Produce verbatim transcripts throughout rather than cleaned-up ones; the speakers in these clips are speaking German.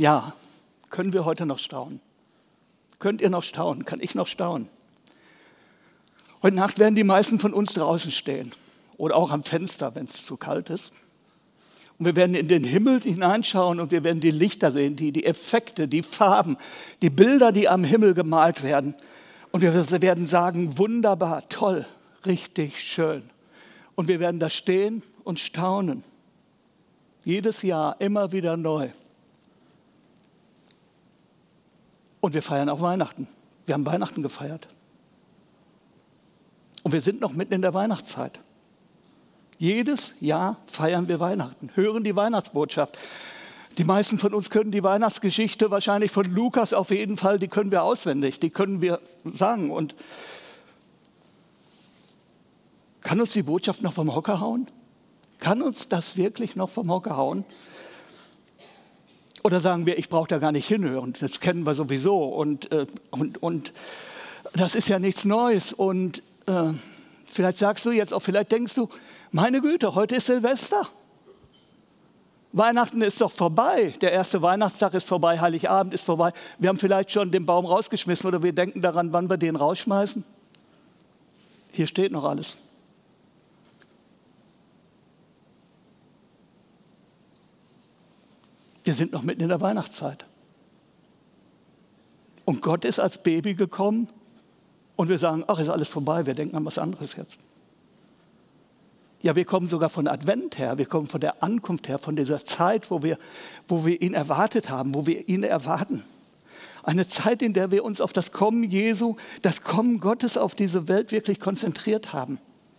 Ja, können wir heute noch staunen? Könnt ihr noch staunen? Kann ich noch staunen? Heute Nacht werden die meisten von uns draußen stehen oder auch am Fenster, wenn es zu kalt ist. Und wir werden in den Himmel hineinschauen und wir werden die Lichter sehen, die, die Effekte, die Farben, die Bilder, die am Himmel gemalt werden. Und wir werden sagen, wunderbar, toll, richtig schön. Und wir werden da stehen und staunen. Jedes Jahr immer wieder neu. Und wir feiern auch Weihnachten. Wir haben Weihnachten gefeiert. Und wir sind noch mitten in der Weihnachtszeit. Jedes Jahr feiern wir Weihnachten, hören die Weihnachtsbotschaft. Die meisten von uns können die Weihnachtsgeschichte wahrscheinlich von Lukas auf jeden Fall, die können wir auswendig, die können wir sagen. Und kann uns die Botschaft noch vom Hocker hauen? Kann uns das wirklich noch vom Hocker hauen? Oder sagen wir, ich brauche da gar nicht hinhören, das kennen wir sowieso und, äh, und, und das ist ja nichts Neues. Und äh, vielleicht sagst du jetzt auch, vielleicht denkst du, meine Güte, heute ist Silvester. Weihnachten ist doch vorbei. Der erste Weihnachtstag ist vorbei, Heiligabend ist vorbei. Wir haben vielleicht schon den Baum rausgeschmissen oder wir denken daran, wann wir den rausschmeißen. Hier steht noch alles. Wir sind noch mitten in der Weihnachtszeit. Und Gott ist als Baby gekommen und wir sagen, ach, ist alles vorbei, wir denken an was anderes jetzt. Ja, wir kommen sogar von Advent her, wir kommen von der Ankunft her, von dieser Zeit, wo wir, wo wir ihn erwartet haben, wo wir ihn erwarten. Eine Zeit, in der wir uns auf das Kommen Jesu, das Kommen Gottes auf diese Welt wirklich konzentriert haben.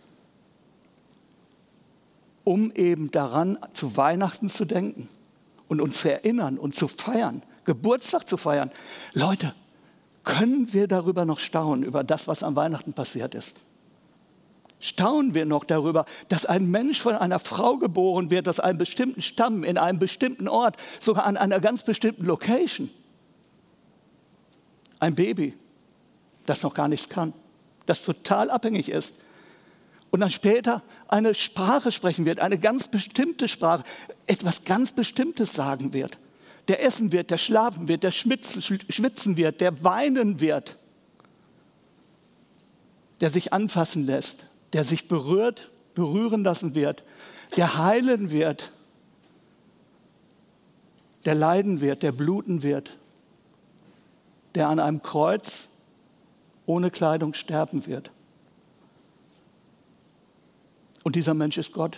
Um eben daran zu Weihnachten zu denken und uns zu erinnern und zu feiern, Geburtstag zu feiern. Leute, können wir darüber noch staunen, über das, was an Weihnachten passiert ist? Staunen wir noch darüber, dass ein Mensch von einer Frau geboren wird, aus einem bestimmten Stamm, in einem bestimmten Ort, sogar an einer ganz bestimmten Location. Ein Baby, das noch gar nichts kann, das total abhängig ist. Und dann später eine Sprache sprechen wird, eine ganz bestimmte Sprache, etwas ganz Bestimmtes sagen wird. Der essen wird, der schlafen wird, der schwitzen wird, der weinen wird, der sich anfassen lässt, der sich berührt, berühren lassen wird, der heilen wird, der leiden wird, der bluten wird, der an einem Kreuz ohne Kleidung sterben wird. Und dieser Mensch ist Gott.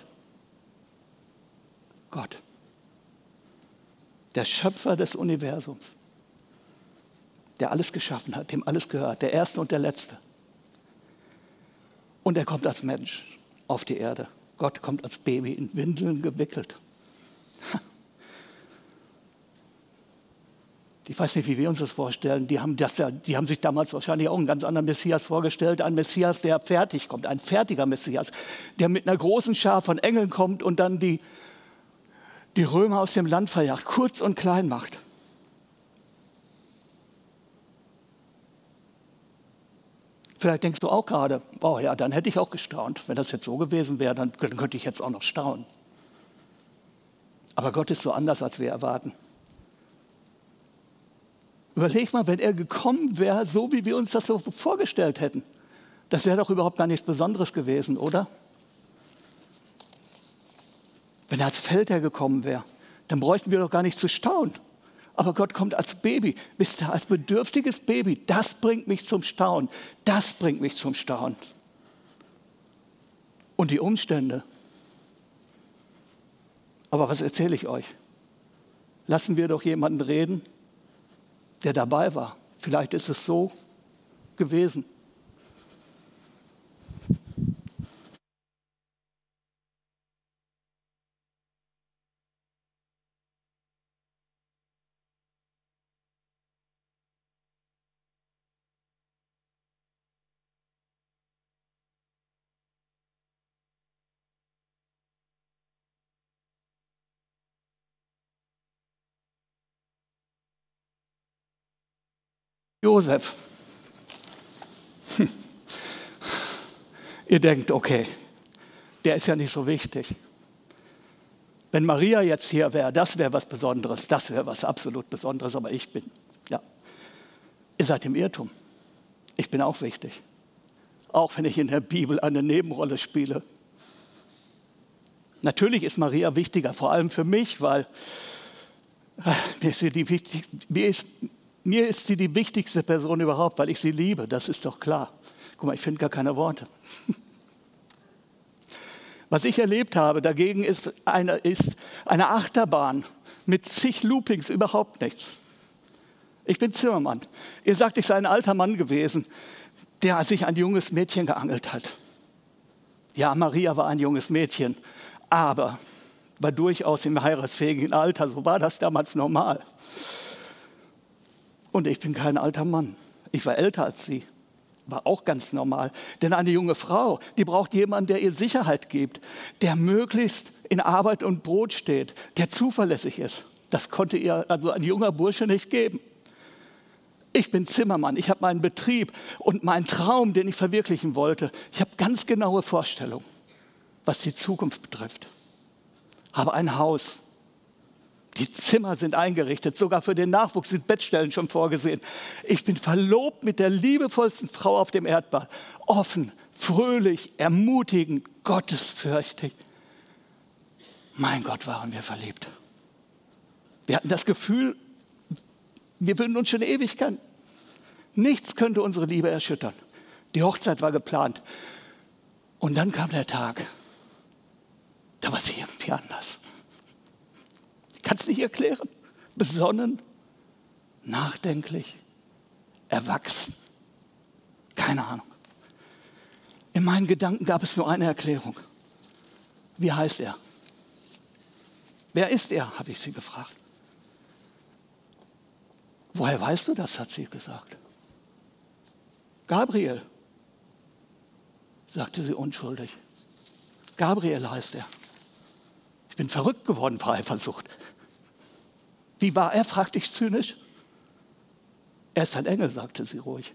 Gott. Der Schöpfer des Universums, der alles geschaffen hat, dem alles gehört, der Erste und der Letzte. Und er kommt als Mensch auf die Erde. Gott kommt als Baby in Windeln gewickelt. Ich weiß nicht, wie wir uns das vorstellen. Die haben, das ja, die haben sich damals wahrscheinlich auch einen ganz anderen Messias vorgestellt. Ein Messias, der fertig kommt, ein fertiger Messias, der mit einer großen Schar von Engeln kommt und dann die, die Römer aus dem Land verjagt, kurz und klein macht. Vielleicht denkst du auch gerade, oh ja, dann hätte ich auch gestaunt. Wenn das jetzt so gewesen wäre, dann könnte ich jetzt auch noch staunen. Aber Gott ist so anders, als wir erwarten. Überleg mal, wenn er gekommen wäre, so wie wir uns das so vorgestellt hätten. Das wäre doch überhaupt gar nichts Besonderes gewesen, oder? Wenn er als Feldherr gekommen wäre, dann bräuchten wir doch gar nicht zu staunen. Aber Gott kommt als Baby, wisst ihr, als bedürftiges Baby. Das bringt mich zum Staunen. Das bringt mich zum Staunen. Und die Umstände. Aber was erzähle ich euch? Lassen wir doch jemanden reden, der dabei war. Vielleicht ist es so gewesen. Josef. Hm. Ihr denkt, okay, der ist ja nicht so wichtig. Wenn Maria jetzt hier wäre, das wäre was Besonderes, das wäre was absolut Besonderes, aber ich bin, ja, ihr seid im Irrtum. Ich bin auch wichtig, auch wenn ich in der Bibel eine Nebenrolle spiele. Natürlich ist Maria wichtiger, vor allem für mich, weil mir ist sie die wichtigste, mir ist, mir ist sie die wichtigste Person überhaupt, weil ich sie liebe, das ist doch klar. Guck mal, ich finde gar keine Worte. Was ich erlebt habe dagegen ist eine, ist eine Achterbahn mit zig Loopings, überhaupt nichts. Ich bin Zimmermann. Ihr sagt, ich sei ein alter Mann gewesen, der sich ein junges Mädchen geangelt hat. Ja, Maria war ein junges Mädchen, aber war durchaus im heiratsfähigen Alter. So war das damals normal. Und ich bin kein alter Mann. Ich war älter als sie. War auch ganz normal. Denn eine junge Frau, die braucht jemanden, der ihr Sicherheit gibt, der möglichst in Arbeit und Brot steht, der zuverlässig ist. Das konnte ihr also ein junger Bursche nicht geben. Ich bin Zimmermann, ich habe meinen Betrieb und meinen Traum, den ich verwirklichen wollte. Ich habe ganz genaue Vorstellungen, was die Zukunft betrifft. Habe ein Haus. Die Zimmer sind eingerichtet, sogar für den Nachwuchs sind Bettstellen schon vorgesehen. Ich bin verlobt mit der liebevollsten Frau auf dem Erdball. Offen, fröhlich, ermutigend, gottesfürchtig. Mein Gott, waren wir verliebt. Wir hatten das Gefühl, wir würden uns schon ewig kennen. Nichts könnte unsere Liebe erschüttern. Die Hochzeit war geplant. Und dann kam der Tag. Da war sie irgendwie anders. Ich kann es nicht erklären. Besonnen, nachdenklich, erwachsen. Keine Ahnung. In meinen Gedanken gab es nur eine Erklärung. Wie heißt er? Wer ist er, habe ich sie gefragt. Woher weißt du das, hat sie gesagt. Gabriel, sagte sie unschuldig. Gabriel heißt er. Ich bin verrückt geworden vor Eifersucht. Wie war er, fragte ich zynisch. Er ist ein Engel, sagte sie ruhig.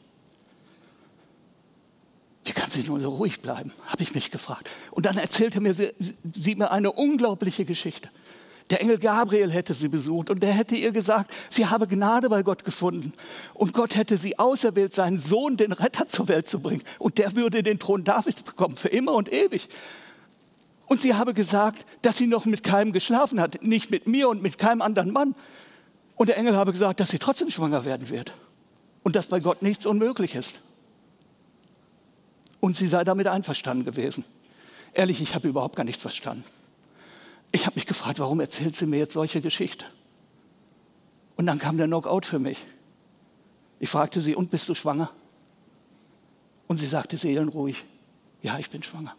Wie kann sie nur so ruhig bleiben, habe ich mich gefragt. Und dann erzählte mir sie, sie mir eine unglaubliche Geschichte. Der Engel Gabriel hätte sie besucht und der hätte ihr gesagt, sie habe Gnade bei Gott gefunden. Und Gott hätte sie auserwählt, seinen Sohn, den Retter, zur Welt zu bringen. Und der würde den Thron Davids bekommen, für immer und ewig. Und sie habe gesagt, dass sie noch mit keinem geschlafen hat, nicht mit mir und mit keinem anderen Mann. Und der Engel habe gesagt, dass sie trotzdem schwanger werden wird. Und dass bei Gott nichts unmöglich ist. Und sie sei damit einverstanden gewesen. Ehrlich, ich habe überhaupt gar nichts verstanden. Ich habe mich gefragt, warum erzählt sie mir jetzt solche Geschichte? Und dann kam der Knockout für mich. Ich fragte sie, und bist du schwanger? Und sie sagte seelenruhig, ja, ich bin schwanger.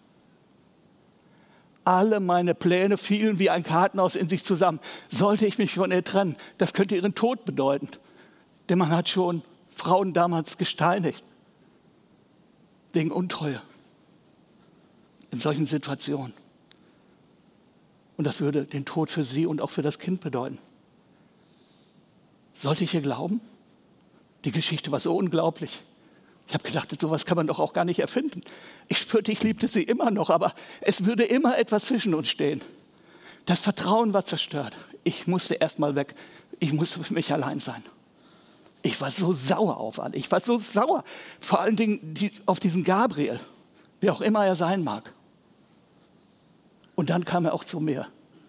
Alle meine Pläne fielen wie ein Kartenhaus in sich zusammen. Sollte ich mich von ihr trennen, das könnte ihren Tod bedeuten. Denn man hat schon Frauen damals gesteinigt. Wegen Untreue. In solchen Situationen. Und das würde den Tod für sie und auch für das Kind bedeuten. Sollte ich ihr glauben? Die Geschichte war so unglaublich. Ich habe gedacht, sowas kann man doch auch gar nicht erfinden. Ich spürte, ich liebte sie immer noch, aber es würde immer etwas zwischen uns stehen. Das Vertrauen war zerstört. Ich musste erst mal weg. Ich musste für mich allein sein. Ich war so sauer auf alle. Ich war so sauer. Vor allen Dingen die, auf diesen Gabriel, wer auch immer er sein mag. Und dann kam er auch zu mir.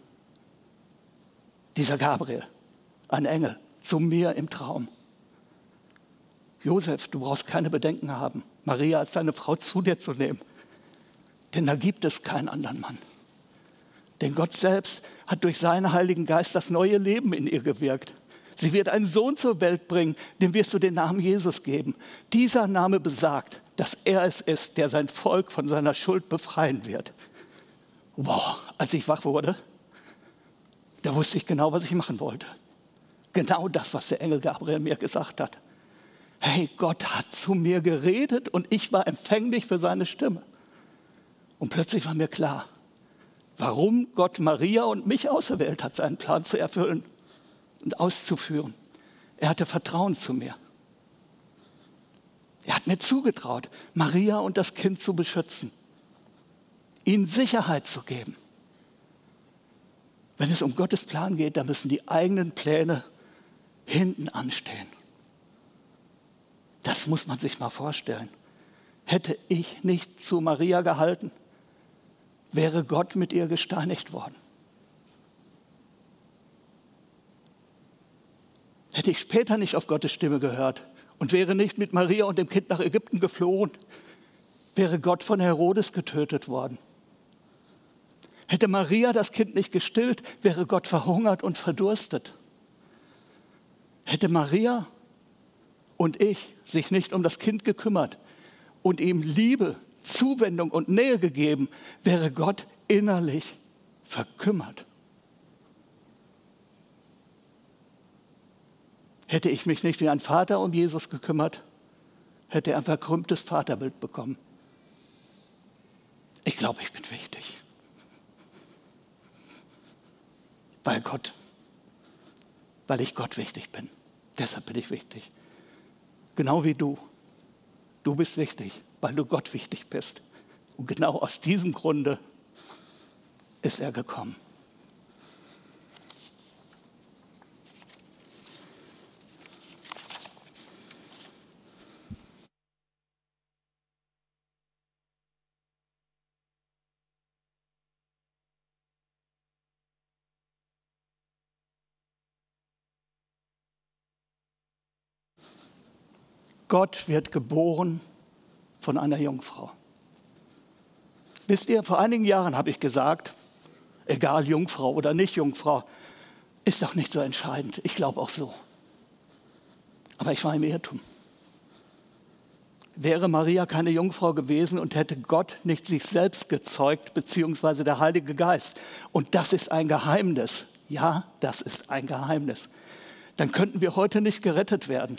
Dieser Gabriel, ein Engel, zu mir im Traum. Josef, du brauchst keine Bedenken haben, Maria als deine Frau zu dir zu nehmen. Denn da gibt es keinen anderen Mann. Denn Gott selbst hat durch seinen Heiligen Geist das neue Leben in ihr gewirkt. Sie wird einen Sohn zur Welt bringen, dem wirst du den Namen Jesus geben. Dieser Name besagt, dass er es ist, der sein Volk von seiner Schuld befreien wird. Wow, als ich wach wurde, da wusste ich genau, was ich machen wollte. Genau das, was der Engel Gabriel mir gesagt hat. Hey, Gott hat zu mir geredet und ich war empfänglich für seine Stimme. Und plötzlich war mir klar, warum Gott Maria und mich auserwählt hat, seinen Plan zu erfüllen und auszuführen. Er hatte Vertrauen zu mir. Er hat mir zugetraut, Maria und das Kind zu beschützen, ihnen Sicherheit zu geben. Wenn es um Gottes Plan geht, dann müssen die eigenen Pläne hinten anstehen. Das muss man sich mal vorstellen. Hätte ich nicht zu Maria gehalten, wäre Gott mit ihr gesteinigt worden. Hätte ich später nicht auf Gottes Stimme gehört und wäre nicht mit Maria und dem Kind nach Ägypten geflohen, wäre Gott von Herodes getötet worden. Hätte Maria das Kind nicht gestillt, wäre Gott verhungert und verdurstet. Hätte Maria und ich sich nicht um das Kind gekümmert und ihm Liebe, Zuwendung und Nähe gegeben, wäre Gott innerlich verkümmert. Hätte ich mich nicht wie ein Vater um Jesus gekümmert, hätte er ein verkrümmtes Vaterbild bekommen. Ich glaube, ich bin wichtig. Weil Gott, weil ich Gott wichtig bin. Deshalb bin ich wichtig. Genau wie du. Du bist wichtig, weil du Gott wichtig bist. Und genau aus diesem Grunde ist er gekommen. Gott wird geboren von einer Jungfrau. Wisst ihr, vor einigen Jahren habe ich gesagt, egal Jungfrau oder nicht Jungfrau, ist doch nicht so entscheidend. Ich glaube auch so. Aber ich war im Irrtum. Wäre Maria keine Jungfrau gewesen und hätte Gott nicht sich selbst gezeugt, beziehungsweise der Heilige Geist, und das ist ein Geheimnis, ja, das ist ein Geheimnis, dann könnten wir heute nicht gerettet werden.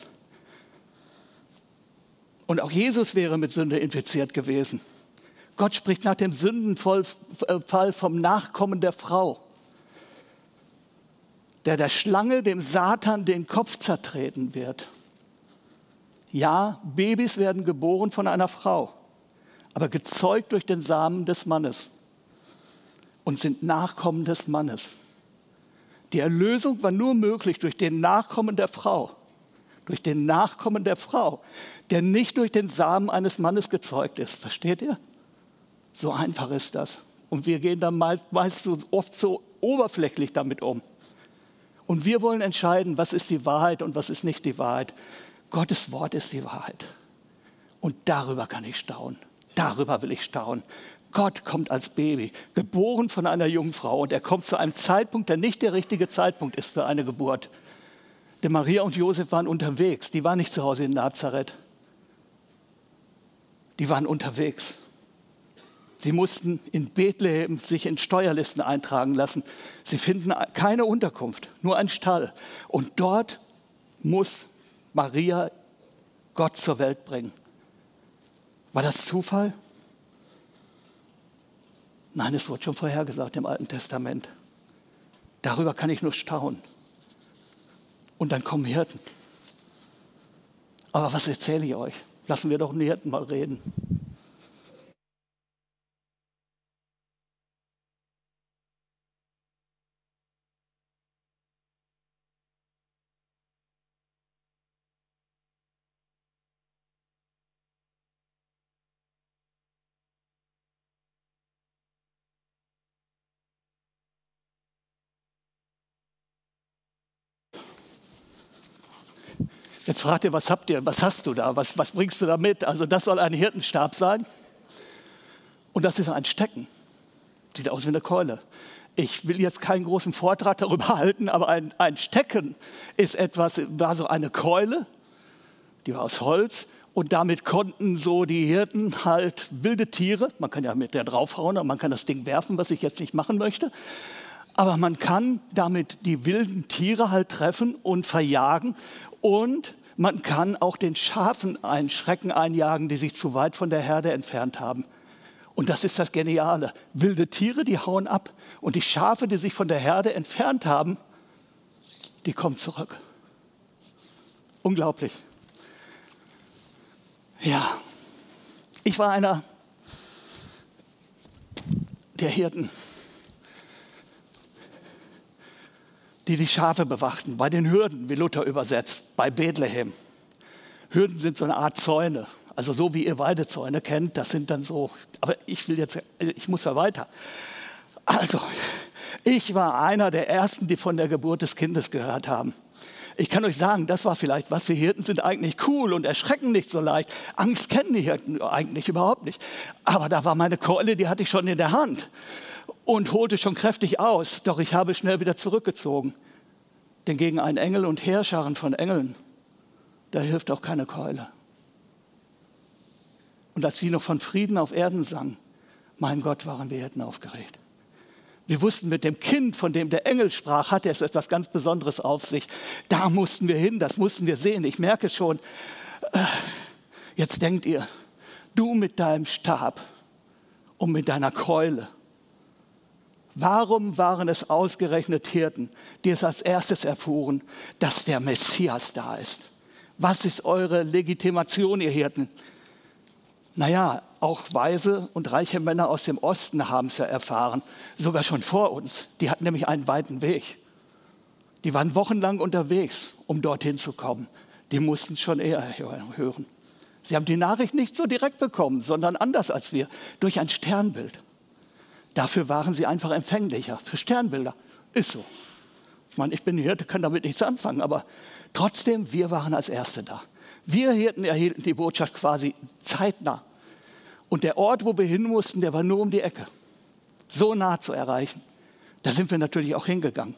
Und auch Jesus wäre mit Sünde infiziert gewesen. Gott spricht nach dem Sündenfall vom Nachkommen der Frau, der der Schlange, dem Satan, den Kopf zertreten wird. Ja, Babys werden geboren von einer Frau, aber gezeugt durch den Samen des Mannes und sind Nachkommen des Mannes. Die Erlösung war nur möglich durch den Nachkommen der Frau. Durch den Nachkommen der Frau, der nicht durch den Samen eines Mannes gezeugt ist. Versteht ihr? So einfach ist das. Und wir gehen dann meist, meist so oft so oberflächlich damit um. Und wir wollen entscheiden, was ist die Wahrheit und was ist nicht die Wahrheit. Gottes Wort ist die Wahrheit. Und darüber kann ich staunen. Darüber will ich staunen. Gott kommt als Baby, geboren von einer Jungfrau. Und er kommt zu einem Zeitpunkt, der nicht der richtige Zeitpunkt ist für eine Geburt. Denn Maria und Josef waren unterwegs. Die waren nicht zu Hause in Nazareth. Die waren unterwegs. Sie mussten in Bethlehem sich in Steuerlisten eintragen lassen. Sie finden keine Unterkunft, nur einen Stall. Und dort muss Maria Gott zur Welt bringen. War das Zufall? Nein, es wurde schon vorhergesagt im Alten Testament. Darüber kann ich nur staunen. Und dann kommen Hirten. Aber was erzähle ich euch? Lassen wir doch den Hirten mal reden. Jetzt fragt ihr, was habt ihr, was hast du da, was, was bringst du da mit? Also das soll ein Hirtenstab sein und das ist ein Stecken, sieht aus wie eine Keule. Ich will jetzt keinen großen Vortrag darüber halten, aber ein, ein Stecken ist etwas, war so eine Keule, die war aus Holz und damit konnten so die Hirten halt wilde Tiere, man kann ja mit der draufhauen, man kann das Ding werfen, was ich jetzt nicht machen möchte, aber man kann damit die wilden Tiere halt treffen und verjagen. Und man kann auch den Schafen einen Schrecken einjagen, die sich zu weit von der Herde entfernt haben. Und das ist das Geniale. Wilde Tiere, die hauen ab. Und die Schafe, die sich von der Herde entfernt haben, die kommen zurück. Unglaublich. Ja, ich war einer der Hirten. die die Schafe bewachten, bei den Hürden, wie Luther übersetzt, bei Bethlehem. Hürden sind so eine Art Zäune, also so wie ihr Weidezäune kennt, das sind dann so, aber ich will jetzt, ich muss ja weiter. Also, ich war einer der Ersten, die von der Geburt des Kindes gehört haben. Ich kann euch sagen, das war vielleicht was, wir Hirten sind eigentlich cool und erschrecken nicht so leicht. Angst kennen die Hirten eigentlich überhaupt nicht. Aber da war meine Keule, die hatte ich schon in der Hand und holte schon kräftig aus. Doch ich habe schnell wieder zurückgezogen. Denn gegen einen Engel und Heerscharen von Engeln, da hilft auch keine Keule. Und als sie noch von Frieden auf Erden sang, mein Gott, waren wir Hirten aufgeregt. Wir wussten, mit dem Kind, von dem der Engel sprach, hatte es etwas ganz Besonderes auf sich. Da mussten wir hin, das mussten wir sehen. Ich merke schon, jetzt denkt ihr, du mit deinem Stab und mit deiner Keule. Warum waren es ausgerechnet Hirten, die es als erstes erfuhren, dass der Messias da ist? Was ist eure Legitimation, ihr Hirten? Naja, auch weise und reiche Männer aus dem Osten haben es ja erfahren, sogar schon vor uns. Die hatten nämlich einen weiten Weg. Die waren wochenlang unterwegs, um dorthin zu kommen. Die mussten schon eher hören. Sie haben die Nachricht nicht so direkt bekommen, sondern anders als wir, durch ein Sternbild. Dafür waren sie einfach empfänglicher, für Sternbilder. Ist so. Ich meine, ich bin Hirte, kann damit nichts anfangen, aber trotzdem, wir waren als Erste da. Wir Hirten erhielten die Botschaft quasi zeitnah. Und der Ort, wo wir hin mussten, der war nur um die Ecke. So nah zu erreichen. Da sind wir natürlich auch hingegangen.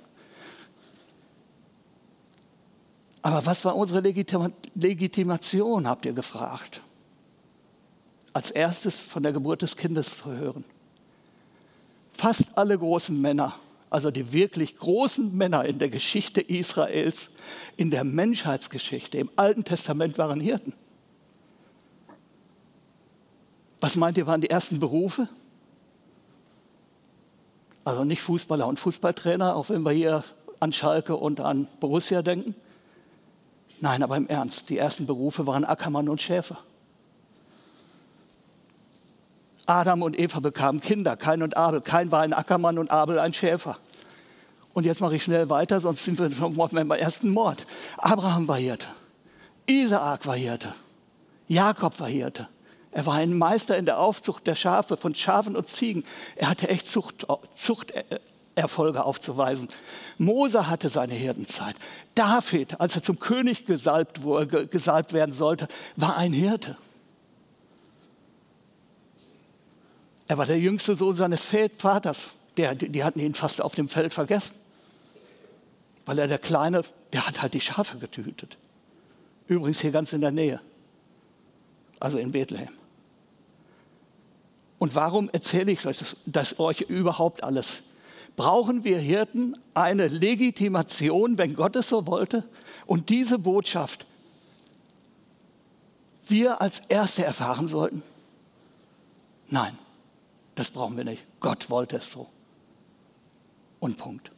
Aber was war unsere Legitima- Legitimation, habt ihr gefragt? Als erstes von der Geburt des Kindes zu hören. Fast alle großen Männer, also die wirklich großen Männer in der Geschichte Israels, in der Menschheitsgeschichte, im Alten Testament waren Hirten. Was meint ihr, waren die ersten Berufe? Also nicht Fußballer und Fußballtrainer, auch wenn wir hier an Schalke und an Borussia denken. Nein, aber im Ernst, die ersten Berufe waren Ackermann und Schäfer. Adam und Eva bekamen Kinder, Kain und Abel. Kain war ein Ackermann und Abel ein Schäfer. Und jetzt mache ich schnell weiter, sonst sind wir schon beim ersten Mord. Abraham war Hirte, Isaak war Hirte, Jakob war Hirte. Er war ein Meister in der Aufzucht der Schafe, von Schafen und Ziegen. Er hatte echt Zucht, Zuchterfolge aufzuweisen. Mose hatte seine Hirtenzeit. David, als er zum König gesalbt, wurde, gesalbt werden sollte, war ein Hirte. Er war der jüngste Sohn seines Vaters. Der, die hatten ihn fast auf dem Feld vergessen. Weil er der Kleine, der hat halt die Schafe gehütet. Übrigens hier ganz in der Nähe. Also in Bethlehem. Und warum erzähle ich euch das, das euch überhaupt alles? Brauchen wir Hirten eine Legitimation, wenn Gott es so wollte? Und diese Botschaft wir als Erste erfahren sollten? Nein, das brauchen wir nicht. Gott wollte es so. Und Punkt.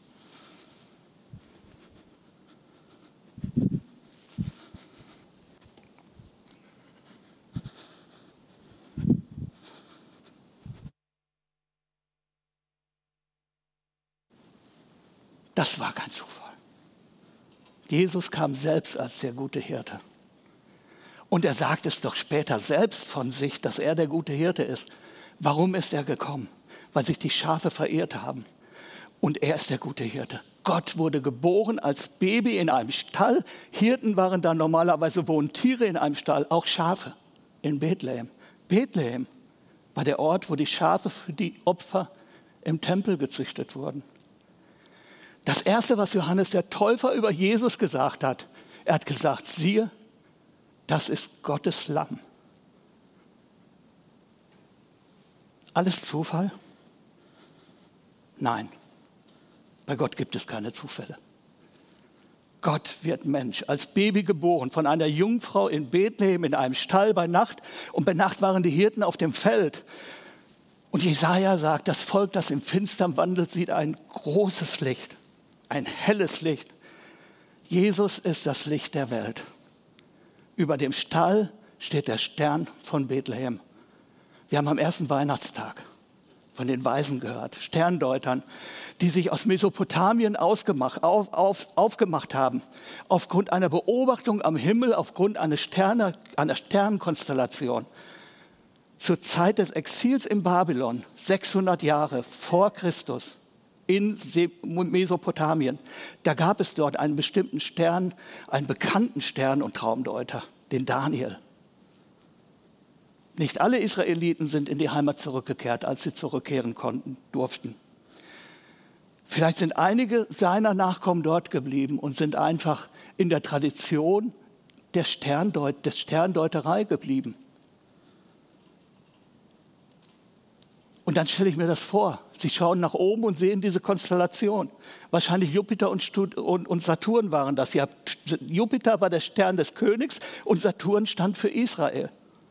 Das war kein Zufall. Jesus kam selbst als der gute Hirte. Und er sagt es doch später selbst von sich, dass er der gute Hirte ist. Warum ist er gekommen? Weil sich die Schafe verirrt haben. Und er ist der gute Hirte. Gott wurde geboren als Baby in einem Stall. Hirten waren da normalerweise, wohnen Tiere in einem Stall, auch Schafe in Bethlehem. Bethlehem war der Ort, wo die Schafe für die Opfer im Tempel gezüchtet wurden. Das Erste, was Johannes der Täufer über Jesus gesagt hat, er hat gesagt, siehe, das ist Gottes Lamm. Alles Zufall? Nein, bei Gott gibt es keine Zufälle. Gott wird Mensch, als Baby geboren, von einer Jungfrau in Bethlehem in einem Stall bei Nacht. Und bei Nacht waren die Hirten auf dem Feld. Und Jesaja sagt, das Volk, das im Finstern wandelt, sieht ein großes Licht. Ein helles Licht. Jesus ist das Licht der Welt. Über dem Stall steht der Stern von Bethlehem. Wir haben am ersten Weihnachtstag, von den Weisen gehört, Sterndeutern, die sich aus Mesopotamien ausgemacht, auf, auf, aufgemacht haben, aufgrund einer Beobachtung am Himmel, aufgrund einer, Sterne, einer Sternenkonstellation. Zur Zeit des Exils in Babylon, sechshundert Jahre vor Christus, in Mesopotamien, da gab es dort einen bestimmten Stern, einen bekannten Stern- und Traumdeuter, den Daniel. Nicht alle Israeliten sind in die Heimat zurückgekehrt, als sie zurückkehren konnten, durften. Vielleicht sind einige seiner Nachkommen dort geblieben und sind einfach in der Tradition der Sterndeut- des Sterndeuterei geblieben. Und dann stelle ich mir das vor. Sie schauen nach oben und sehen diese Konstellation. Wahrscheinlich Jupiter und, Stud- und, und Saturn waren das. Ja, Jupiter war der Stern des Königs und Saturn stand für Israel.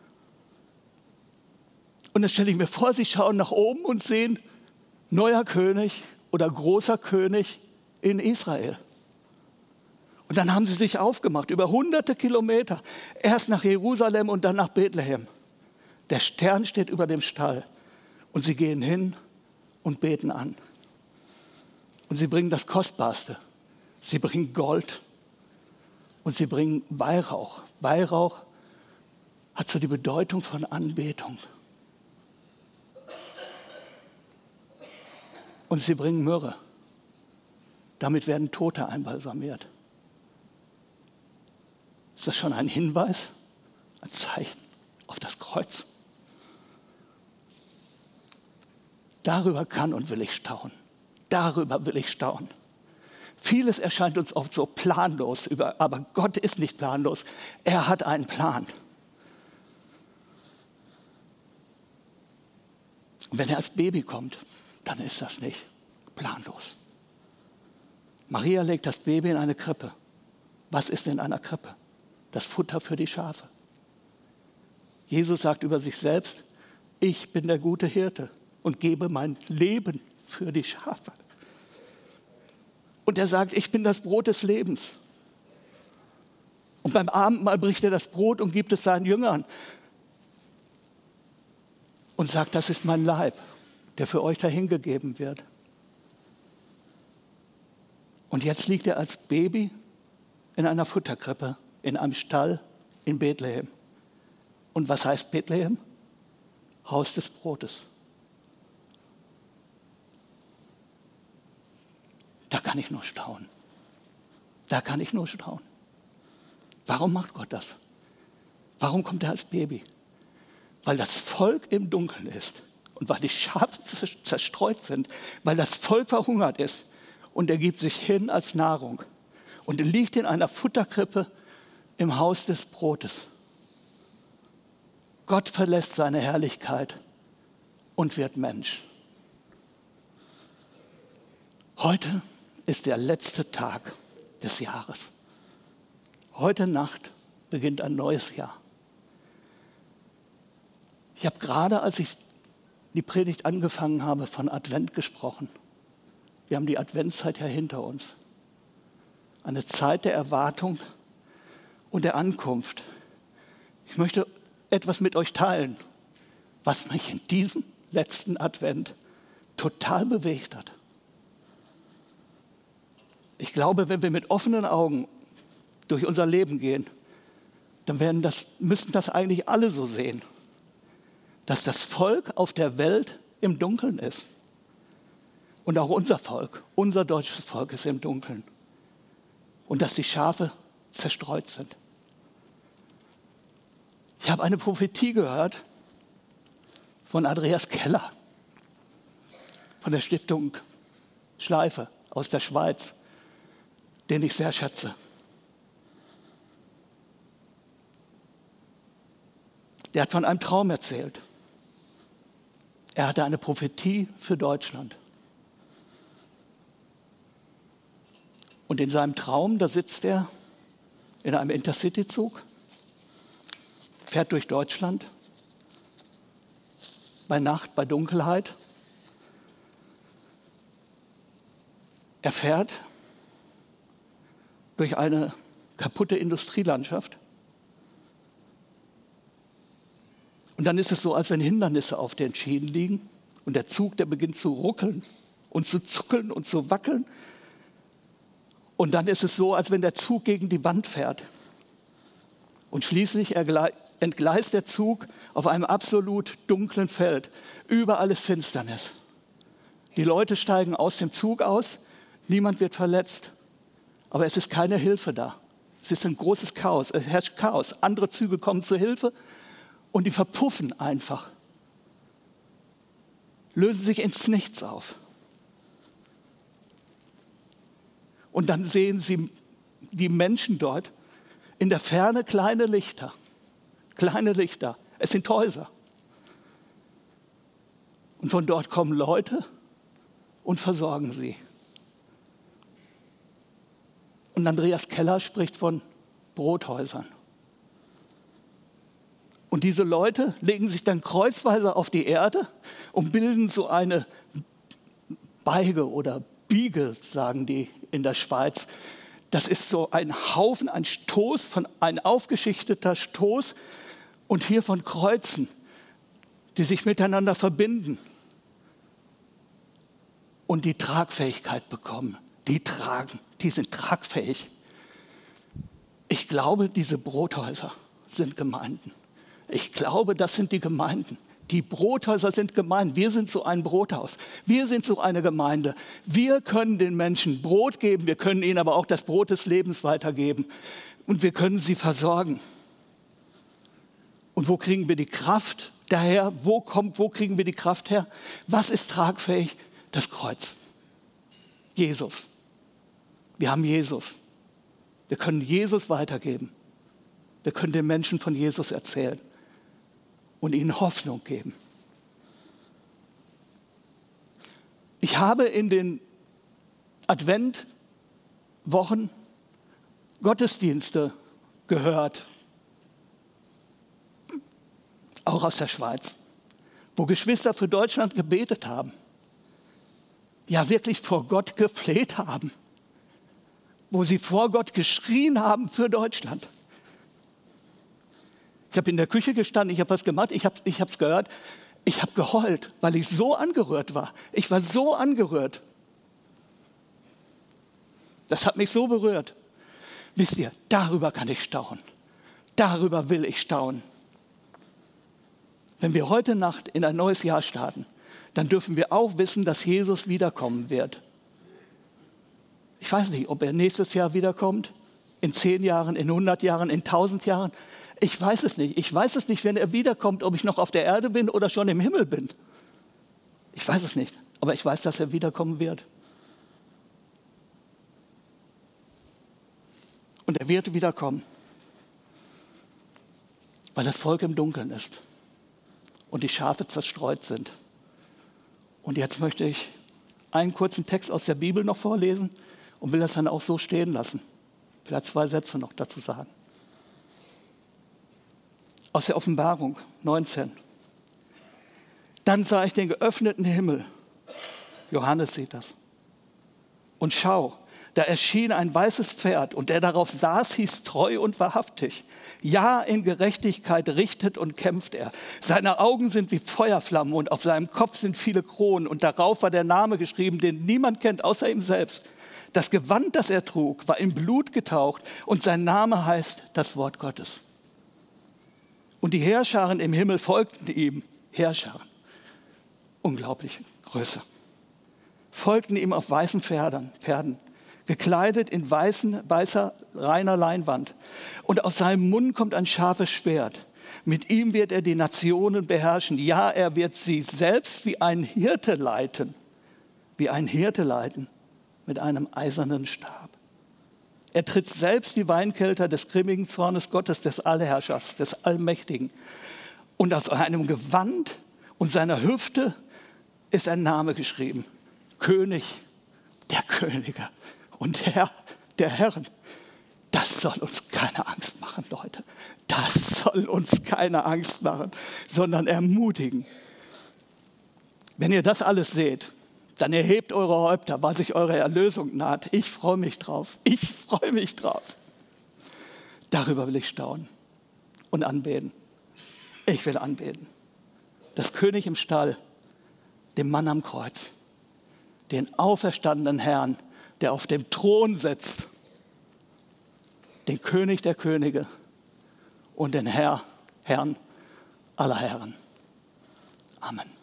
Und dann stelle ich mir vor, sie schauen nach oben und sehen neuer König oder großer König in Israel. Und dann haben sie sich aufgemacht, über hunderte Kilometer, erst nach Jerusalem und dann nach Bethlehem. Der Stern steht über dem Stall. Und sie gehen hin und beten an. Und sie bringen das Kostbarste. Sie bringen Gold und sie bringen Weihrauch. Weihrauch hat so die Bedeutung von Anbetung. Und sie bringen Myrrhe. Damit werden Tote einbalsamiert. Ist das schon ein Hinweis, ein Zeichen auf das Kreuz? Darüber kann und will ich staunen. Darüber will ich staunen. Vieles erscheint uns oft so planlos, aber Gott ist nicht planlos. Er hat einen Plan. Und wenn er als Baby kommt, dann ist das nicht planlos. Maria legt das Baby in eine Krippe. Was ist in einer Krippe? Das Futter für die Schafe. Jesus sagt über sich selbst, ich bin der gute Hirte und gebe mein Leben für die Schafe. Und er sagt, ich bin das Brot des Lebens. Und beim Abendmahl bricht er das Brot und gibt es seinen Jüngern. Und sagt, das ist mein Leib, der für euch dahingegeben wird. Und jetzt liegt er als Baby in einer Futterkrippe, in einem Stall in Bethlehem. Und was heißt Bethlehem? Haus des Brotes. Da kann ich nur staunen. Da kann ich nur staunen. Warum macht Gott das? Warum kommt er als Baby? Weil das Volk im Dunkeln ist und weil die Schafe zerstreut sind, weil das Volk verhungert ist und er gibt sich hin als Nahrung und er liegt in einer Futterkrippe im Haus des Brotes. Gott verlässt seine Herrlichkeit und wird Mensch. Heute ist der letzte Tag des Jahres. Heute Nacht beginnt ein neues Jahr. Ich habe gerade, als ich die Predigt angefangen habe, von Advent gesprochen. Wir haben die Adventszeit ja hinter uns. Eine Zeit der Erwartung und der Ankunft. Ich möchte etwas mit euch teilen, was mich in diesem letzten Advent total bewegt hat. Ich glaube, wenn wir mit offenen Augen durch unser Leben gehen, dann werden das, müssen das eigentlich alle so sehen, dass das Volk auf der Welt im Dunkeln ist. Und auch unser Volk, unser deutsches Volk ist im Dunkeln. Und dass die Schafe zerstreut sind. Ich habe eine Prophetie gehört von Andreas Keller, von der Stiftung Schleife aus der Schweiz, den ich sehr schätze. Der hat von einem Traum erzählt. Er hatte eine Prophetie für Deutschland. Und in seinem Traum, da sitzt er in einem Intercity-Zug, fährt durch Deutschland, bei Nacht, bei Dunkelheit. Er fährt durch eine kaputte Industrielandschaft. Und dann ist es so, als wenn Hindernisse auf den Schienen liegen. Und der Zug, der beginnt zu ruckeln und zu zuckeln und zu wackeln. Und dann ist es so, als wenn der Zug gegen die Wand fährt. Und schließlich entgleist der Zug auf einem absolut dunklen Feld. Überall ist Finsternis. Die Leute steigen aus dem Zug aus, niemand wird verletzt. Aber es ist keine Hilfe da. Es ist ein großes Chaos, es herrscht Chaos. Andere Züge kommen zur Hilfe und die verpuffen einfach. Lösen sich ins Nichts auf. Und dann sehen sie die Menschen dort in der Ferne kleine Lichter. Kleine Lichter. Es sind Häuser. Und von dort kommen Leute und versorgen sie. Und Andreas Keller spricht von Brothäusern. Und diese Leute legen sich dann kreuzweise auf die Erde und bilden so eine Beige oder Biege, sagen die in der Schweiz. Das ist so ein Haufen, ein Stoß, von, ein aufgeschichteter Stoß und hier von Kreuzen, die sich miteinander verbinden und die Tragfähigkeit bekommen. Die tragen, die sind tragfähig. Ich glaube, diese Brothäuser sind Gemeinden. Ich glaube, das sind die Gemeinden. Die Brothäuser sind Gemeinden. Wir sind so ein Brothaus. Wir sind so eine Gemeinde. Wir können den Menschen Brot geben. Wir können ihnen aber auch das Brot des Lebens weitergeben. Und wir können sie versorgen. Und wo kriegen wir die Kraft daher? Wo kommt, wo kriegen wir die Kraft her? Was ist tragfähig? Das Kreuz. Jesus. Wir haben Jesus. Wir können Jesus weitergeben. Wir können den Menschen von Jesus erzählen und ihnen Hoffnung geben. Ich habe in den Adventwochen Gottesdienste gehört, auch aus der Schweiz, wo Geschwister für Deutschland gebetet haben, ja wirklich vor Gott gefleht haben, wo sie vor Gott geschrien haben für Deutschland. Ich habe in der Küche gestanden, ich habe was gemacht, ich habe ich habe es gehört. Ich habe geheult, weil ich so angerührt war. Ich war so angerührt. Das hat mich so berührt. Wisst ihr, darüber kann ich staunen. Darüber will ich staunen. Wenn wir heute Nacht in ein neues Jahr starten, dann dürfen wir auch wissen, dass Jesus wiederkommen wird. Ich weiß nicht, ob er nächstes Jahr wiederkommt, in zehn Jahren, in hundert Jahren, in tausend Jahren. Ich weiß es nicht. Ich weiß es nicht, wenn er wiederkommt, ob ich noch auf der Erde bin oder schon im Himmel bin. Ich weiß es nicht, aber ich weiß, dass er wiederkommen wird. Und er wird wiederkommen, weil das Volk im Dunkeln ist und die Schafe zerstreut sind. Und jetzt möchte ich einen kurzen Text aus der Bibel noch vorlesen und will das dann auch so stehen lassen. Ich will da zwei Sätze noch dazu sagen. Aus der Offenbarung neunzehn. Dann sah ich den geöffneten Himmel. Johannes sieht das. Und schau, da erschien ein weißes Pferd und der darauf saß, hieß treu und wahrhaftig. Ja, in Gerechtigkeit richtet und kämpft er. Seine Augen sind wie Feuerflammen und auf seinem Kopf sind viele Kronen. Und darauf war der Name geschrieben, den niemand kennt, außer ihm selbst. Das Gewand, das er trug, war in Blut getaucht und sein Name heißt das Wort Gottes. Und die Heerscharen im Himmel folgten ihm, Heerscharen, unglaubliche Größe, folgten ihm auf weißen Pferden, Pferden, gekleidet in weißen, weißer, reiner Leinwand. Und aus seinem Mund kommt ein scharfes Schwert. Mit ihm wird er die Nationen beherrschen. Ja, er wird sie selbst wie ein Hirte leiten, wie ein Hirte leiten mit einem eisernen Stab. Er tritt selbst die Weinkelter des grimmigen Zornes Gottes, des Allherrschers, des Allmächtigen. Und aus einem Gewand und seiner Hüfte ist ein Name geschrieben. König der Könige und Herr der Herren. Das soll uns keine Angst machen, Leute. Das soll uns keine Angst machen, sondern ermutigen. Wenn ihr das alles seht, dann erhebt eure Häupter, weil sich eure Erlösung naht. Ich freue mich drauf. Ich freue mich drauf. Darüber will ich staunen und anbeten. Ich will anbeten. Das König im Stall, dem Mann am Kreuz, den auferstandenen Herrn, der auf dem Thron sitzt, den König der Könige und den Herr, Herrn aller Herren. Amen.